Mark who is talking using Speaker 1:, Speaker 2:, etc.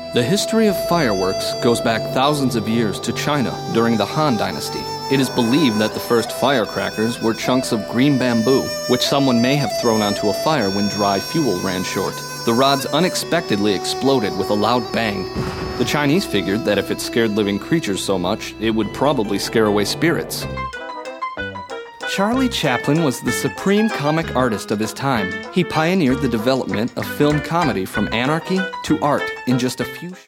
Speaker 1: The history of fireworks goes back thousands of years to China during the Han Dynasty. It is believed that the first firecrackers were chunks of green bamboo, which someone may have thrown onto a fire when dry fuel ran short. The rods unexpectedly exploded with a loud bang. The Chinese figured that if it scared living creatures so much, it would probably scare away spirits. Charlie Chaplin was the supreme comic artist of his time. He pioneered the development of film comedy from anarchy to art in just a few